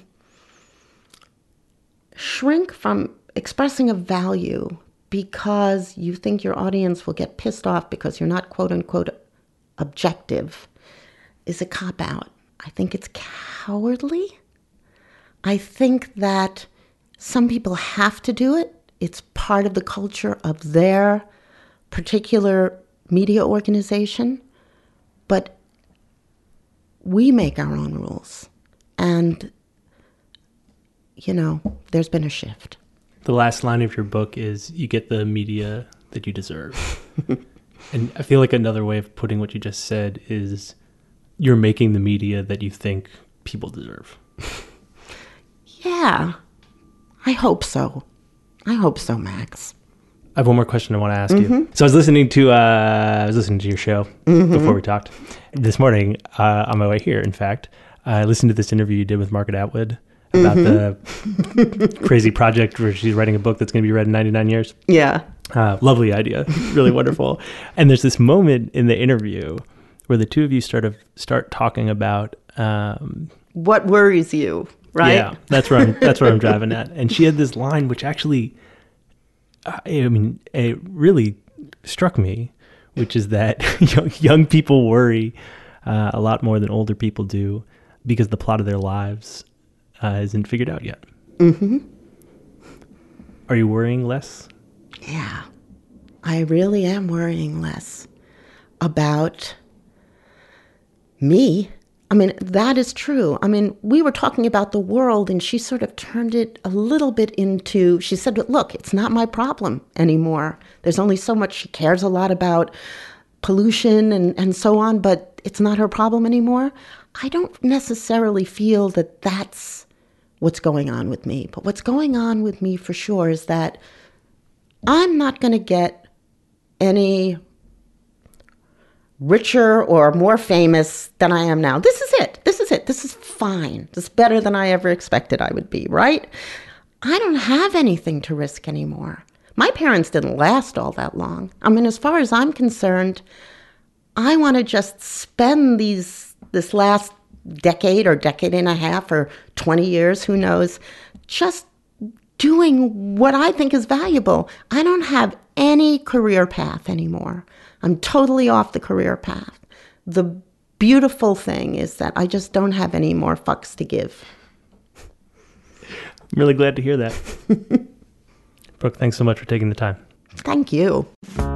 shrink from expressing a value because you think your audience will get pissed off because you're not quote-unquote objective is a cop-out. I think it's cowardly. I think that some people have to do it. It's part of the culture of their particular media organization. But we make our own rules. And, you know, there's been a shift. The last line of your book is, you get the media that you deserve. And I feel like another way of putting what you just said is, you're making the media that you think people deserve. Yeah, I hope so. I hope so, Max. I have one more question I want to ask Mm-hmm. you. So I was listening to uh, I was listening to your show mm-hmm. before we talked this morning. Uh, on my way here, in fact, I listened to this interview you did with Margaret Atwood about mm-hmm. the crazy project where she's writing a book that's going to be read in ninety-nine years. Yeah, uh, lovely idea, really wonderful. And there's this moment in the interview where the two of you start of start talking about um, what worries you, right? Yeah, that's where I'm that's where I'm driving at. And she had this line which actually, I mean, it really struck me, which is that young, young people worry uh, a lot more than older people do because the plot of their lives uh, isn't figured out yet. Mm-hmm. Are you worrying less? Yeah, I really am worrying less about me. I mean, that is true. I mean, we were talking about the world, and she sort of turned it a little bit into, she said, look, it's not my problem anymore. There's only so much. She cares a lot about pollution and, and so on, but it's not her problem anymore. I don't necessarily feel that that's what's going on with me. But what's going on with me for sure is that I'm not going to get any richer or more famous than I am now. This is it. This is it. This is fine. This is better than I ever expected I would be, right? I don't have anything to risk anymore. My parents didn't last all that long. I mean, as far as I'm concerned, I want to just spend these this last decade or decade and a half or twenty years, who knows, just doing what I think is valuable. I don't have any career path anymore. I'm totally off the career path. The beautiful thing is that I just don't have any more fucks to give. I'm really glad to hear that. Brooke, thanks so much for taking the time. Thank you.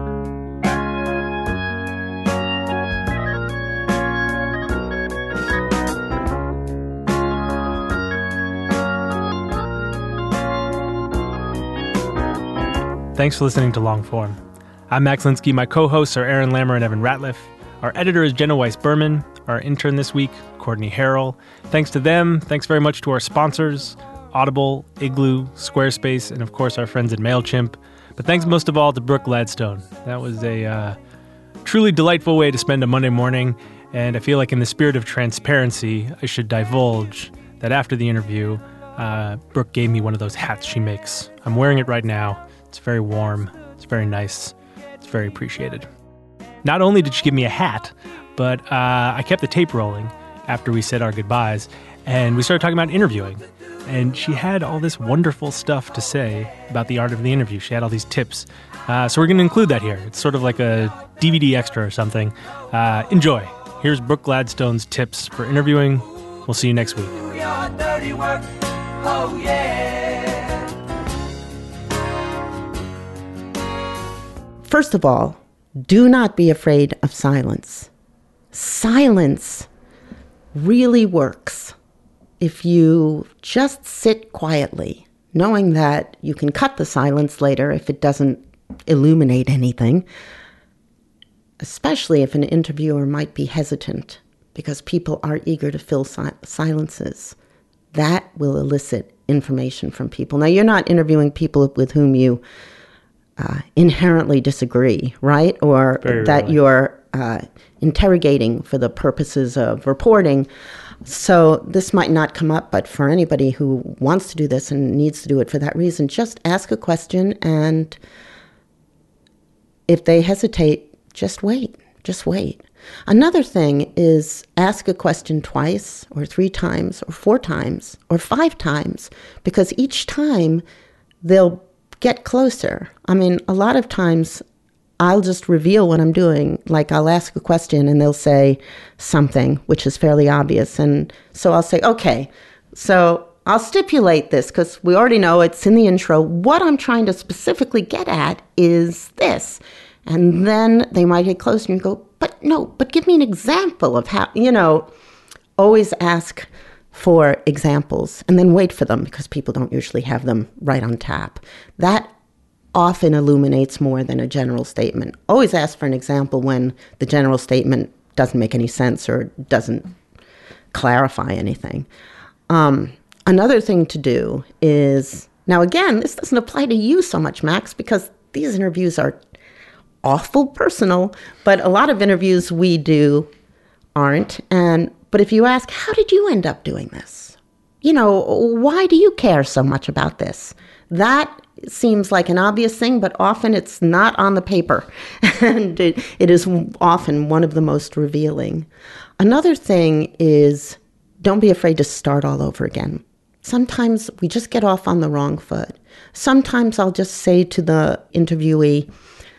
Thanks for listening to Long Form. I'm Max Linsky. My co-hosts are Aaron Lammer and Evan Ratliff. Our editor is Jenna Weiss-Berman. Our intern this week, Courtney Harrell. Thanks to them. Thanks very much to our sponsors, Audible, Igloo, Squarespace, and of course our friends at MailChimp. But thanks most of all to Brooke Gladstone. That was a uh, truly delightful way to spend a Monday morning, and I feel like in the spirit of transparency, I should divulge that after the interview, uh, Brooke gave me one of those hats she makes. I'm wearing it right now. It's very warm. It's very nice. It's very appreciated. Not only did she give me a hat, but uh, I kept the tape rolling after we said our goodbyes, and we started talking about interviewing. And she had all this wonderful stuff to say about the art of the interview. She had all these tips. Uh, so we're going to include that here. It's sort of like a D V D extra or something. Uh, enjoy. Here's Brooke Gladstone's tips for interviewing. We'll see you next week. oh yeah. First of all, do not be afraid of silence. Silence really works if you just sit quietly, knowing that you can cut the silence later if it doesn't illuminate anything, especially if an interviewer might be hesitant because people are eager to fill si- silences. That will elicit information from people. Now, you're not interviewing people with whom you uh, inherently disagree, right? Or Very that rarely. you're uh, interrogating for the purposes of reporting. So this might not come up, but for anybody who wants to do this and needs to do it for that reason, just ask a question, and if they hesitate, just wait. Just wait. Another thing is ask a question twice or three times or four times or five times, because each time they'll get closer. I mean, a lot of times I'll just reveal what I'm doing. Like, I'll ask a question and they'll say something which is fairly obvious. And so I'll say, okay, so I'll stipulate this because we already know it's in the intro. What I'm trying to specifically get at is this. And then they might get closer and go, but no, but give me an example of how, you know, always ask for examples and then wait for them, because people don't usually have them right on tap. That often illuminates more than a general statement. Always ask for an example when the general statement doesn't make any sense or doesn't clarify anything. Um, another thing to do is, now again, this doesn't apply to you so much, Max, because these interviews are awful personal, but a lot of interviews we do aren't. And but if you ask, how did you end up doing this? You know, why do you care so much about this? That seems like an obvious thing, but often it's not on the paper. And it, it is often one of the most revealing. Another thing is, don't be afraid to start all over again. Sometimes we just get off on the wrong foot. Sometimes I'll just say to the interviewee,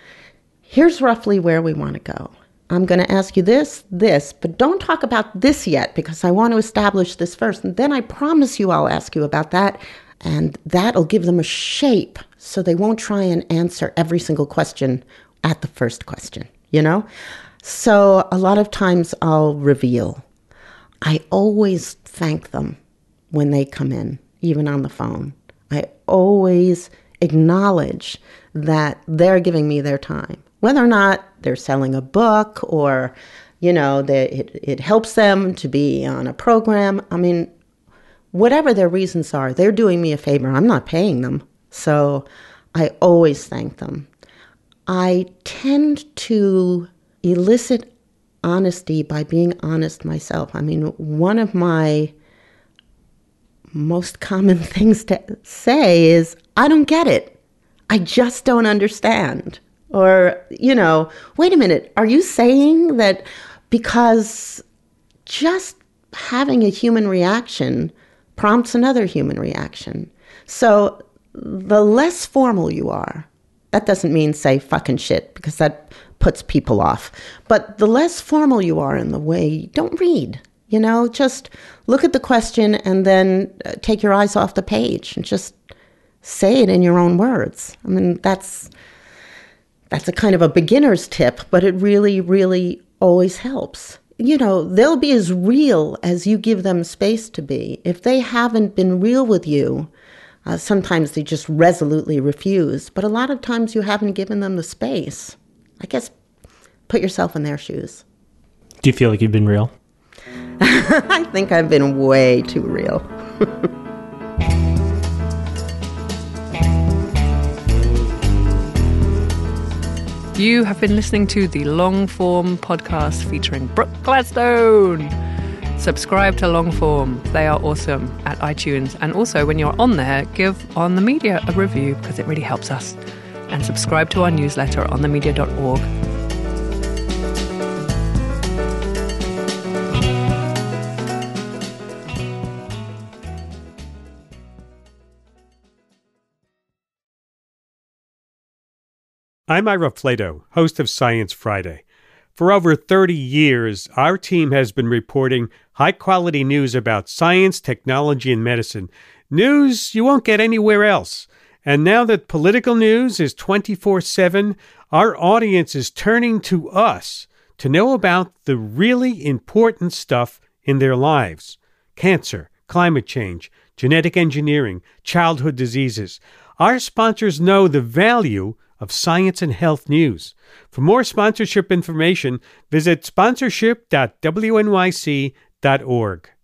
here's roughly where we want to go. I'm going to ask you this, this, but don't talk about this yet because I want to establish this first. And then I promise you I'll ask you about that. And that'll give them a shape so they won't try and answer every single question at the first question, you know? So a lot of times I'll reveal. I always thank them when they come in, even on the phone. I always acknowledge that they're giving me their time. Whether or not they're selling a book or, you know, they, it, it helps them to be on a program. I mean, whatever their reasons are, they're doing me a favor. I'm not paying them. So I always thank them. I tend to elicit honesty by being honest myself. I mean, one of my most common things to say is, I don't get it. I just don't understand. Or, you know, wait a minute, are you saying that because just having a human reaction prompts another human reaction? So the less formal you are, that doesn't mean say fucking shit, because that puts people off. But the less formal you are in the way, don't read, you know, just look at the question and then take your eyes off the page and just say it in your own words. I mean, that's... That's a kind of a beginner's tip, but it really, really always helps. You know, they'll be as real as you give them space to be. If they haven't been real with you, uh, sometimes they just resolutely refuse. But a lot of times you haven't given them the space. I guess put yourself in their shoes. Do you feel like you've been real? I think I've been way too real. You have been listening to the Longform podcast featuring Brooke Gladstone. Subscribe to Longform. They are awesome at iTunes. And also, when you're on there, give On The Media a review because it really helps us. And subscribe to our newsletter at on the media dot org. I'm Ira Flato, host of Science Friday. For over thirty years, our team has been reporting high-quality news about science, technology, and medicine News you won't get anywhere else. And now that political news is twenty-four seven, our audience is turning to us to know about the really important stuff in their lives. Cancer, climate change, genetic engineering, childhood diseases. Our sponsors know the value of science and health news. For more sponsorship information, visit sponsorship dot w n y c dot org.